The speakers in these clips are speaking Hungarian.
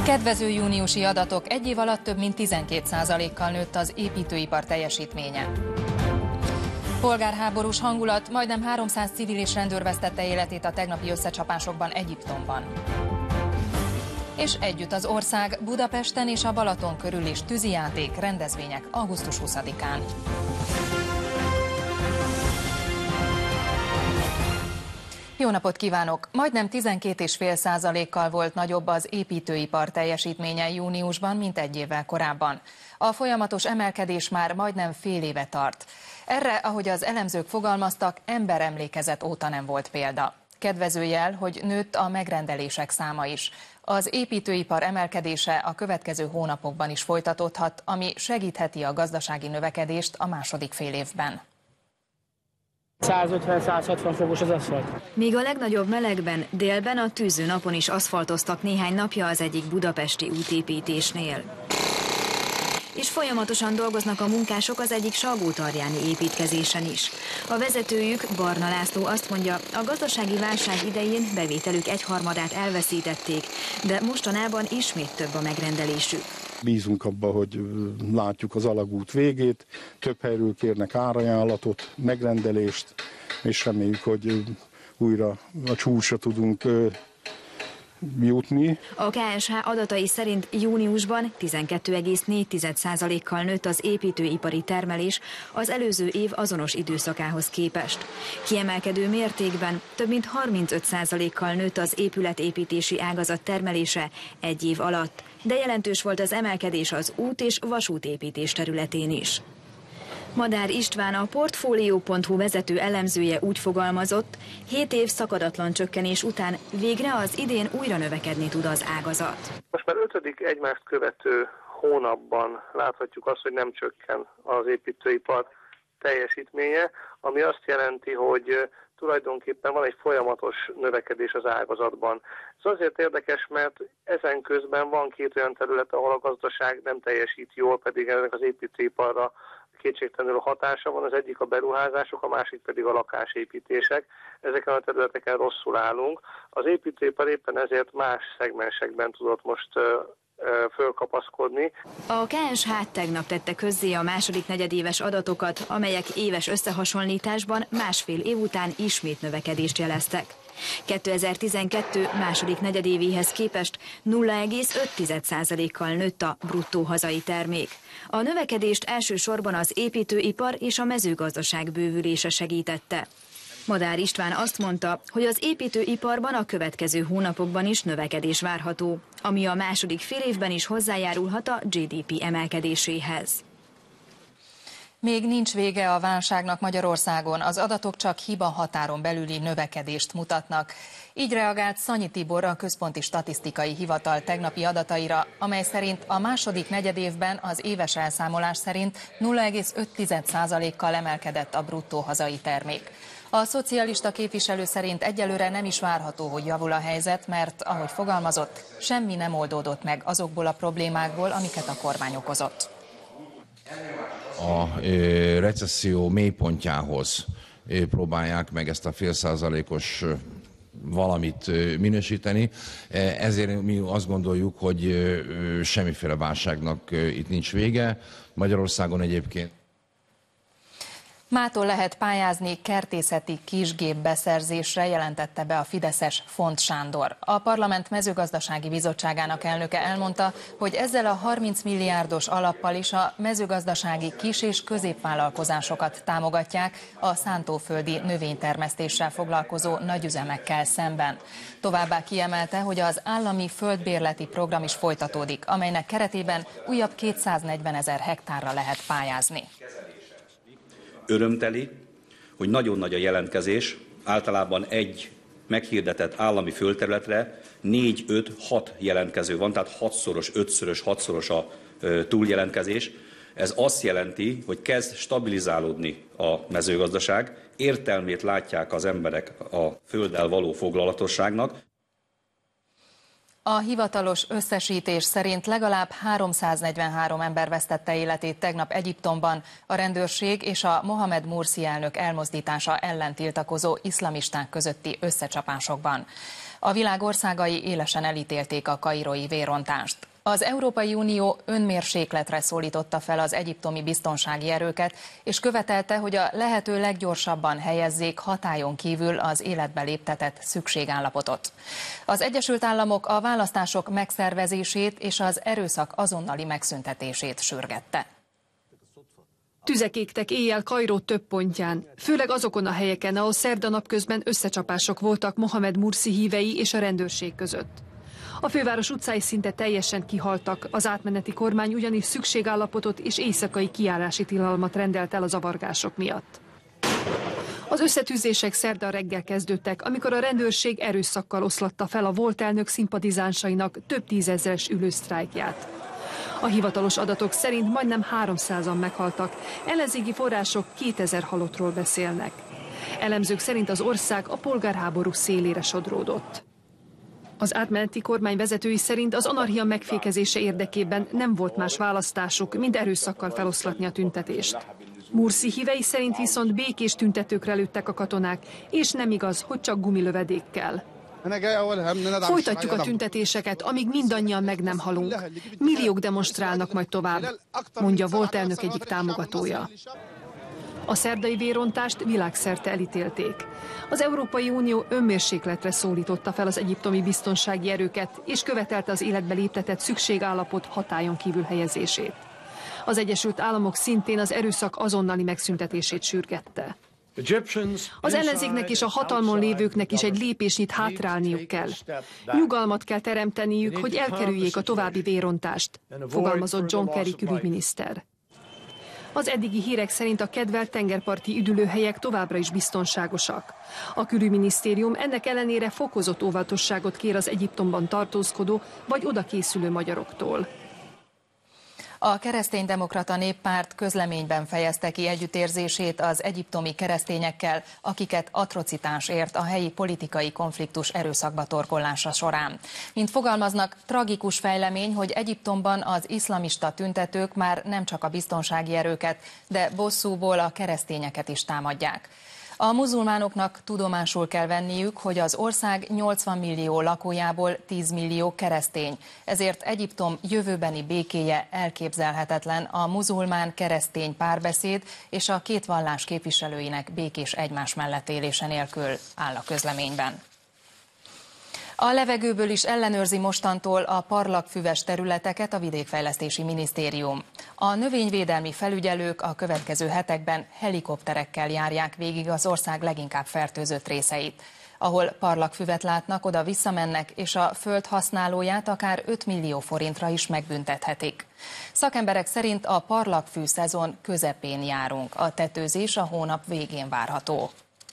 Kedvező júniusi adatok: egy év alatt több mint 12%-kal nőtt az építőipar teljesítménye. Polgárháborús hangulat, majdnem 300 civil és rendőr vesztette életét a tegnapi összecsapásokban Egyiptomban. És együtt az ország, Budapesten és a Balaton körül is tűzijáték, rendezvények augusztus 20-án. Jó napot kívánok! Majdnem 12,5%-kal volt nagyobb az építőipar teljesítménye júniusban, mint egy évvel korábban. A folyamatos emelkedés már majdnem fél éve tart. Erre, ahogy az elemzők fogalmaztak, emberemlékezet óta nem volt példa. Kedvező jel, hogy nőtt a megrendelések száma is. Az építőipar emelkedése a következő hónapokban is folytatódhat, ami segítheti a gazdasági növekedést a második félévben. 150-160 fokos az aszfalt. Míg a legnagyobb melegben, délben a tűző napon is aszfaltoztak néhány napja az egyik budapesti útépítésnél. És folyamatosan dolgoznak a munkások az egyik Salgótarjáni építkezésen is. A vezetőjük, Barna László azt mondja, a gazdasági válság idején bevételük egyharmadát elveszítették, de mostanában ismét több a megrendelésük. Bízunk abba, hogy látjuk az alagút végét, több helyről kérnek árajánlatot, megrendelést, és reméljük, hogy újra a csúcsra tudunk jutni. A KSH adatai szerint júniusban 12,4%-kal nőtt az építőipari termelés az előző év azonos időszakához képest. Kiemelkedő mértékben több mint 35%-kal nőtt az épületépítési ágazat termelése egy év alatt, de jelentős volt az emelkedés az út- és vasútépítés területén is. Madár István, a Portfolio.hu vezető elemzője úgy fogalmazott, 7 év szakadatlan csökkenés után végre az idén újra növekedni tud az ágazat. Most már 5. egymást követő hónapban láthatjuk azt, hogy nem csökken az építőipar teljesítménye, ami azt jelenti, hogy tulajdonképpen van egy folyamatos növekedés az ágazatban. Ez azért érdekes, mert ezen közben van két olyan terület, ahol a gazdaság nem teljesít jól, pedig ennek az építőiparra kétségtelenül hatása van, az egyik a beruházások, a másik pedig a lakásépítések. Ezeken a területeken rosszul állunk. Az építőipar éppen ezért más szegmensekben tudott most fölkapaszkodni. A KSH tegnap tette közzé a második negyedéves adatokat, amelyek éves összehasonlításban másfél év után ismét növekedést jeleztek. 2012 második negyedévéhez képest 0,5%-kal nőtt a bruttó hazai termék. A növekedést elsősorban az építőipar és a mezőgazdaság bővülése segítette. Madár István azt mondta, hogy az építőiparban a következő hónapokban is növekedés várható, ami a második félévben is hozzájárulhat a GDP emelkedéséhez. Még nincs vége a válságnak Magyarországon, az adatok csak hiba határon belüli növekedést mutatnak. Így reagált Szanyi Tibor, a Központi Statisztikai Hivatal tegnapi adataira, amely szerint a második negyedévben az éves elszámolás szerint 0,5%-kal emelkedett a bruttó hazai termék. A szocialista képviselő szerint egyelőre nem is várható, hogy javul a helyzet, mert, ahogy fogalmazott, semmi nem oldódott meg azokból a problémákból, amiket a kormány okozott. A recesszió mélypontjához próbálják meg ezt a fél-százalékos valamit minősíteni. Ezért mi azt gondoljuk, hogy semmiféle válságnak itt nincs vége. Magyarországon egyébként mától lehet pályázni kertészeti kisgép beszerzésre, jelentette be a fideszes Font Sándor. A Parlament mezőgazdasági bizottságának elnöke elmondta, hogy ezzel a 30 milliárdos alappal is a mezőgazdasági kis- és középvállalkozásokat támogatják a szántóföldi növénytermesztéssel foglalkozó nagyüzemekkel szemben. Továbbá kiemelte, hogy az állami földbérleti program is folytatódik, amelynek keretében újabb 240 000 hektárra lehet pályázni. Örömteli, hogy nagyon nagy a jelentkezés, általában egy meghirdetett állami földterületre 4-5-6 jelentkező van, tehát 6-szoros, 5-szörös, 6-szoros a túljelentkezés. Ez azt jelenti, hogy kezd stabilizálódni a mezőgazdaság, értelmét látják az emberek a földdel való foglalatosságnak. A hivatalos összesítés szerint legalább 343 ember vesztette életét tegnap Egyiptomban a rendőrség és a Mohamed Mursi elnök elmozdítása ellen tiltakozó iszlamisták közötti összecsapásokban. A világ országai élesen elítélték a kairói vérrontást. Az Európai Unió önmérsékletre szólította fel az egyiptomi biztonsági erőket, és követelte, hogy a lehető leggyorsabban helyezzék hatályon kívül az életbe léptetett szükségállapotot. Az Egyesült Államok a választások megszervezését és az erőszak azonnali megszüntetését sürgette. Tüzek égtek éjjel Kairó több pontján, főleg azokon a helyeken, ahol szerda napközben összecsapások voltak Mohamed Mursi hívei és a rendőrség között. A főváros utcái szinte teljesen kihaltak, az átmeneti kormány ugyanis szükségállapotot és éjszakai kijárási tilalmat rendelt el a zavargások miatt. Az összetűzések szerda reggel kezdődtek, amikor a rendőrség erőszakkal oszlatta fel a volt elnök szimpatizánsainak több tízezres ülősztrájkját. A hivatalos adatok szerint majdnem 300-an meghaltak, ellenzéki források 2000 halottról beszélnek. Elemzők szerint az ország a polgárháború szélére sodródott. Az átmeneti kormány vezetői szerint az anarchia megfékezése érdekében nem volt más választásuk, mint erőszakkal feloszlatni a tüntetést. Mursi hívei szerint viszont békés tüntetőkre lőttek a katonák, és nem igaz, hogy csak gumilövedékkel. Folytatjuk a tüntetéseket, amíg mindannyian meg nem halunk. Milliók demonstrálnak majd tovább, mondja volt elnök egyik támogatója. A szerdai vérrontást világszerte elítélték. Az Európai Unió önmérsékletre szólította fel az egyiptomi biztonsági erőket, és követelte az életbe léptetett szükségállapot hatályon kívül helyezését. Az Egyesült Államok szintén az erőszak azonnali megszüntetését sürgette. Az ellenzéknek és a hatalmon lévőknek is egy lépésnyit hátrálniuk kell. Nyugalmat kell teremteniük, hogy elkerüljék a további vérrontást, fogalmazott John Kerry külügyminiszter. Az eddigi hírek szerint a kedvelt tengerparti üdülőhelyek továbbra is biztonságosak. A külügyminisztérium ennek ellenére fokozott óvatosságot kér az Egyiptomban tartózkodó vagy oda készülő magyaroktól. A Kereszténydemokrata Néppárt közleményben fejezte ki együttérzését az egyiptomi keresztényekkel, akiket atrocitás ért a helyi politikai konfliktus erőszakba torkollása során. Mint fogalmaznak, tragikus fejlemény, hogy Egyiptomban az iszlamista tüntetők már nem csak a biztonsági erőket, de bosszúból a keresztényeket is támadják. A muzulmánoknak tudomásul kell venniük, hogy az ország 80 millió lakójából 10 millió keresztény, ezért Egyiptom jövőbeni békéje elképzelhetetlen a muzulmán-keresztény párbeszéd és a két vallás képviselőinek békés egymás mellett élése nélkül, áll a közleményben. A levegőből is ellenőrzi mostantól a parlagfüves területeket a Vidékfejlesztési Minisztérium. A növényvédelmi felügyelők a következő hetekben helikopterekkel járják végig az ország leginkább fertőzött részeit. Ahol parlagfüvet látnak, oda visszamennek, és a föld használóját akár 5 millió forintra is megbüntethetik. Szakemberek szerint a parlagfű szezon közepén járunk, a tetőzés a hónap végén várható.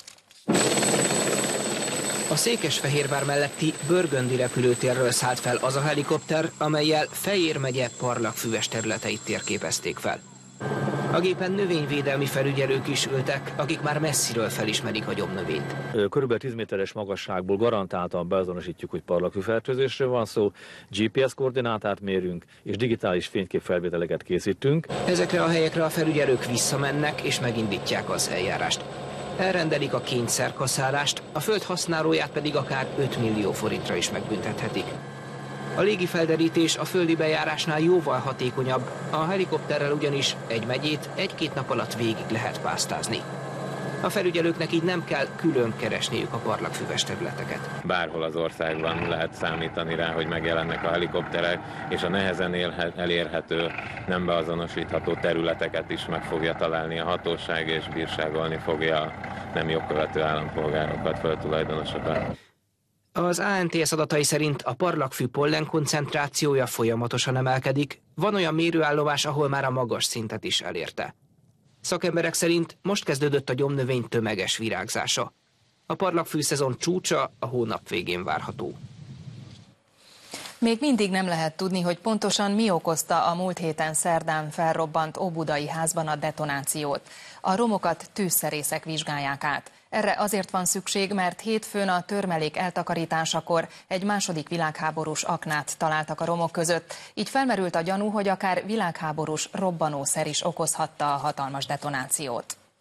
A Székesfehérvár melletti Börgöndi repülőtérről szállt fel az a helikopter, amellyel Fejér megye parlagfüves területeit térképezték fel. A gépen növényvédelmi felügyelők is ültek, akik már messziről felismerik a gyomnövényt. Körülbelül 10 méteres magasságból garantáltan beazonosítjuk, hogy parlagfűfertőzésről van szó, GPS koordinátát mérünk, és digitális fényképfelvételeket készítünk. Ezekre a helyekre a felügyelők visszamennek és megindítják az eljárást. Elrendelik a kényszerkaszálást, a föld használóját pedig akár 5 millió forintra is megbüntethetik. A légifelderítés a földi bejárásnál jóval hatékonyabb, a helikopterrel ugyanis egy megyét 1-2 nap alatt végig lehet pásztázni. A felügyelőknek így nem kell külön keresniük a parlagfüves területeket. Bárhol az országban lehet számítani rá, hogy megjelennek a helikopterek, és a nehezen elérhető, nem beazonosítható területeket is meg fogja találni a hatóság, és bírságolni fogja a nem jogkövető állampolgárokat, földtulajdonosokat. Az ANTS adatai szerint a parlagfű pollen koncentrációja folyamatosan emelkedik, van olyan mérőállomás, ahol már a magas szintet is elérte. Szakemberek szerint most kezdődött a gyomnövény tömeges virágzása. A parlagfű szezon csúcsa a hónap végén várható. Még mindig nem lehet tudni, hogy pontosan mi okozta a múlt héten szerdán felrobbant óbudai házban a detonációt. A romokat tűzszerészek vizsgálják át. Erre azért van szükség, mert hétfőn a törmelék eltakarításakor egy második világháborús aknát találtak a romok között. Így felmerült a gyanú, hogy akár világháborús robbanószer is okozhatta a hatalmas detonációt.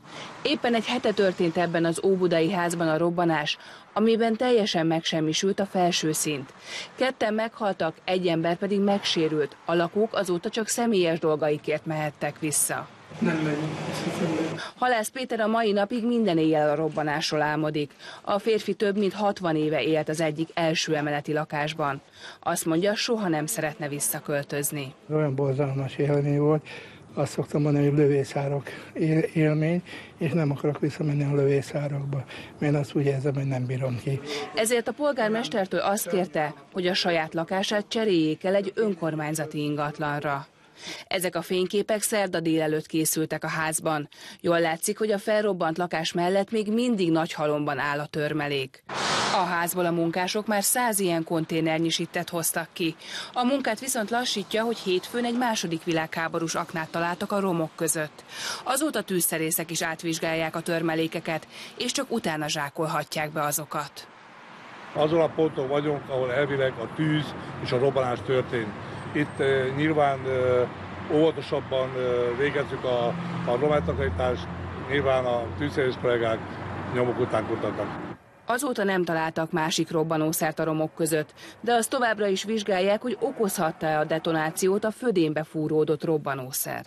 Éppen egy hete történt ebben az óbudai házban a robbanás, amiben teljesen megsemmisült a felső szint. 2-en meghaltak, 1 ember pedig megsérült. A lakók azóta csak személyes dolgaikért mehettek vissza. Nem megyünk. Halász Péter a mai napig minden éjjel a robbanásról álmodik. A férfi több mint 60 éve élt az egyik első emeleti lakásban. Azt mondja, soha nem szeretne visszaköltözni. Olyan borzalmas élmény volt, azt szoktam mondani, hogy lövészárok élmény, és nem akarok visszamenni a lövészárokba, mert azt úgy érzem, hogy nem bírom ki. Ezért a polgármestertől azt kérte, hogy a saját lakását cseréljék el egy önkormányzati ingatlanra. Ezek a fényképek szerda délelőtt készültek a házban. Jól látszik, hogy a felrobbant lakás mellett még mindig nagy halomban áll a törmelék. A házból a munkások már 100 ilyen konténernyi sittet hoztak ki. A munkát viszont lassítja, hogy hétfőn egy második világháborús aknát találtak a romok között. Azóta tűzszerészek is átvizsgálják a törmelékeket, és csak utána zsákolhatják be azokat. Azon a ponton vagyunk, ahol elvileg a tűz és a robbanás történt. Itt nyilván óvatosabban végezzük a rommelytakarítást, nyilván a tűzszerész kollégák nyomok után kutatnak. Azóta nem találtak másik robbanószert a romok között, de azt továbbra is vizsgálják, hogy okozhatta-e a detonációt a födénbe fúródott robbanószer.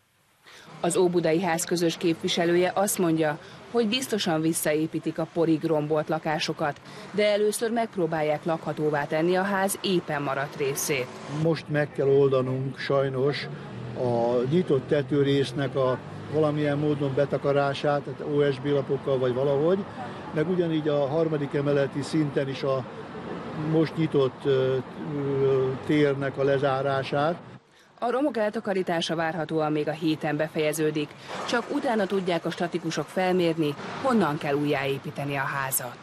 Az óbudai ház közös képviselője azt mondja, hogy biztosan visszaépítik a porig rombolt lakásokat, de először megpróbálják lakhatóvá tenni a ház éppen maradt részét. Most meg kell oldanunk sajnos a nyitott tetőrésznek a valamilyen módon betakarását, tehát OSB lapokkal vagy valahogy, meg ugyanígy a 3. emeleti szinten is a most nyitott térnek a lezárását. A romok eltakarítása várhatóan még a héten befejeződik, csak utána tudják a statikusok felmérni, honnan kell újjáépíteni a házat.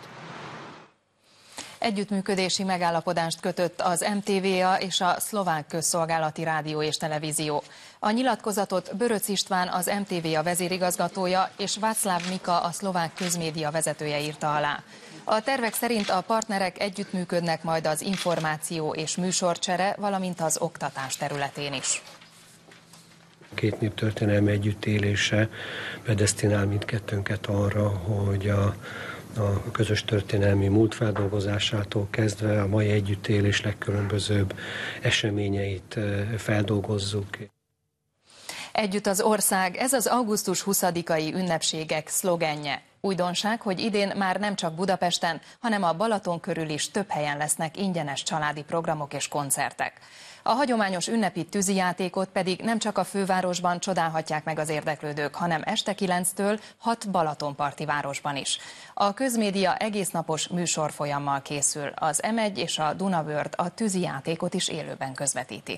Együttműködési megállapodást kötött az MTVA és a Szlovák Közszolgálati Rádió és Televízió. A nyilatkozatot Böröc István, az MTVA vezérigazgatója, és Václav Mika, a szlovák közmédia vezetője írta alá. A tervek szerint a partnerek együttműködnek majd az információ és műsorcsere, valamint az oktatás területén is. Két nép történelmi együttélése predesztinál mindkettőnket arra, hogy a közös történelmi múlt feldolgozásától kezdve a mai együttélés legkülönbözőbb eseményeit feldolgozzuk. Együtt az ország, ez az augusztus 20-ai ünnepségek szlogenje. Újdonság, hogy idén már nem csak Budapesten, hanem a Balaton körül is több helyen lesznek ingyenes családi programok és koncertek. A hagyományos ünnepi tűzijátékot pedig nem csak a fővárosban csodálhatják meg az érdeklődők, hanem este 9-től 6 balatonparti városban is. A közmédia egésznapos műsorfolyammal készül. Az M1 és a Dunavörd a tűzijátékot is élőben közvetíti.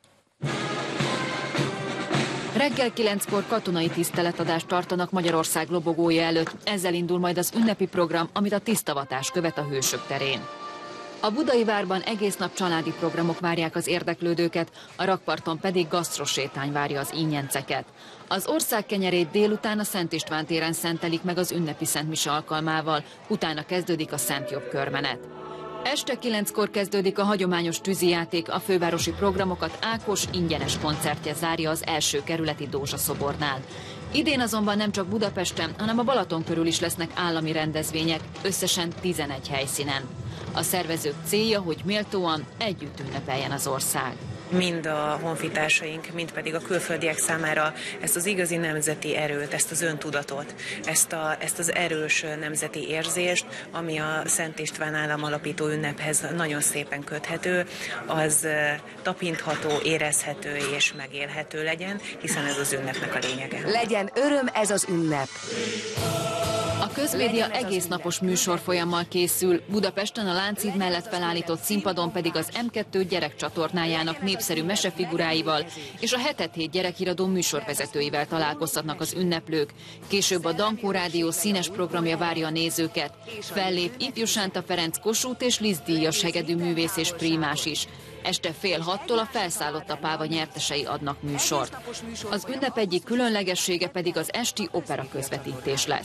Reggel 9-kor katonai tiszteletadást tartanak Magyarország lobogója előtt. Ezzel indul majd az ünnepi program, amit a tisztavatás követ a Hősök terén. A Budai Várban egész nap családi programok várják az érdeklődőket, a rakparton pedig gasztrosétány várja az ínyenceket. Az ország kenyerét délután a Szent István téren szentelik meg az ünnepi szentmise alkalmával, utána kezdődik a Szent Jobb körmenet. Este 9-kor kezdődik a hagyományos tűzijáték, a fővárosi programokat Ákos ingyenes koncertje zárja az első kerületi Dózsa-szobornál. Idén azonban nem csak Budapesten, hanem a Balaton körül is lesznek állami rendezvények, összesen 11 helyszínen. A szervezők célja, hogy méltóan együtt ünnepeljen az ország. Mind a honfitársaink, mind pedig a külföldiek számára ezt az igazi nemzeti erőt, ezt az öntudatot, ezt az erős nemzeti érzést, ami a Szent István államalapító ünnephez nagyon szépen köthető, az tapintható, érezhető és megélhető legyen, hiszen ez az ünnepnek a lényege. Legyen öröm ez az ünnep! A közmédia egésznapos műsorfolyammal készül, Budapesten a Lánchíd mellett felállított színpadon pedig az M2 gyerekcsatornájának népszerű mesefiguráival és a Hetet Hét gyerekiradó műsorvezetőivel találkozhatnak az ünneplők. Később a Dankó Rádió színes programja várja a nézőket. Fellép Ifjú Sánta Ferenc Kossuth és Liszt díjas hegedű művész és prímás is. Este 5:30-tól a Felszállott a Páva nyertesei adnak műsort. Az ünnep egyik különlegessége pedig az esti opera közvetítés lesz.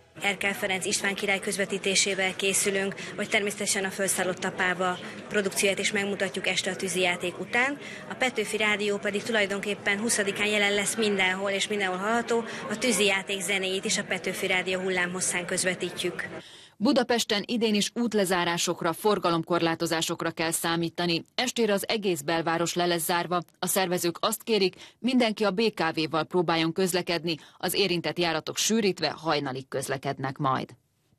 Erkel Ferenc István király közvetítésével készülünk, vagy természetesen a Fölszállott apába produkcióját is megmutatjuk este a tűzijáték után. A Petőfi Rádió pedig tulajdonképpen 20-án jelen lesz mindenhol, és mindenhol hallható. A tűzijáték zenéjét is a Petőfi Rádió hullámhosszán közvetítjük. Budapesten idén is útlezárásokra, forgalomkorlátozásokra kell számítani. Estére az egész belváros le lesz zárva. A szervezők azt kérik, mindenki a BKV-val próbáljon közlekedni, az érintett járatok sűrítve hajnalig közlekednek majd.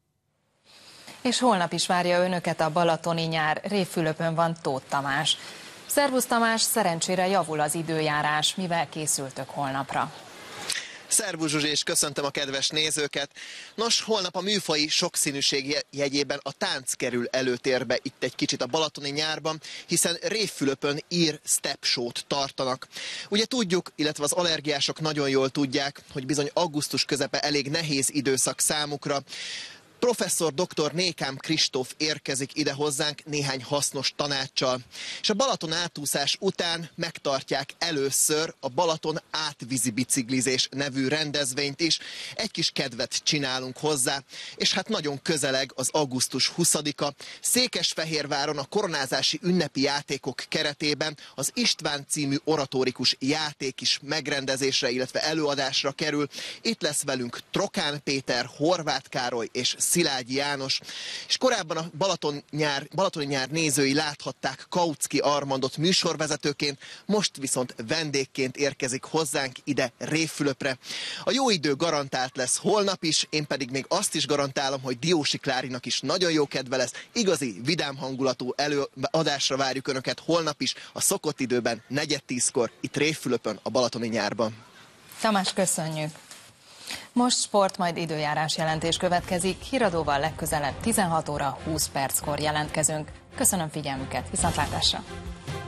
És holnap is várja önöket a balatoni nyár. Révfülöpön van Tóth Tamás. Szervusz Tamás, szerencsére javul az időjárás. Mivel készültök holnapra? Szervusz Zsuzsi, és köszöntöm a kedves nézőket. Nos, holnap a műfaji sokszínűség jegyében a tánc kerül előtérbe itt egy kicsit a balatoni nyárban, hiszen Révfülöpön step show-t tartanak. Ugye tudjuk, illetve az allergiások nagyon jól tudják, hogy bizony augusztus közepe elég nehéz időszak számukra. Professzor dr. Nékám Kristóf érkezik ide hozzánk néhány hasznos tanáccsal. És a Balaton átúszás után megtartják először a Balaton átvízi biciklizés nevű rendezvényt is. Egy kis kedvet csinálunk hozzá, és hát nagyon közeleg az augusztus 20-a. Székesfehérváron a koronázási ünnepi játékok keretében az István című oratórikus játék is megrendezésre, illetve előadásra kerül. Itt lesz velünk Trokán Péter, Horváth Károly és Szilágyi János, és korábban a balatoni nyár nézői láthatták Kautsky Armandot műsorvezetőként, most viszont vendégként érkezik hozzánk ide Révfülöpre. A jó idő garantált lesz holnap is, én pedig még azt is garantálom, hogy Diósi Klárinak is nagyon jó kedve lesz, igazi vidám hangulatú előadásra várjuk Önöket holnap is, a szokott időben 9:10-kor itt Révfülöpön a balatoni nyárban. Tamás, köszönjük! Most sport, majd időjárás jelentés következik. Híradóval legközelebb 16 óra 20 perckor jelentkezünk. Köszönöm figyelmüket, viszontlátásra!